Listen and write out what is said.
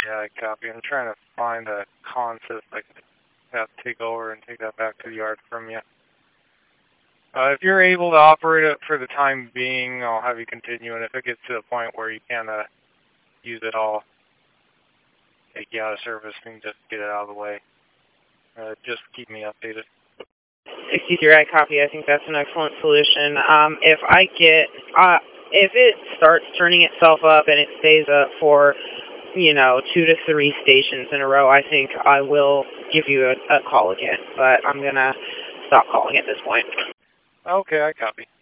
Yeah, I copy. I'm trying to find a consist I can have to take over and take that back to the yard from you. If you're able to operate it for the time being, I'll have you continue, and if it gets to the point where you can't use it, I'll take you out of service and just get it out of the way. Just keep me updated. 63, I copy. I think that's an excellent solution. If it starts turning itself up and it stays up for, 2 to 3 stations in a row, I think I will give you a call again. But I'm going to stop calling at this point. Okay, I copy.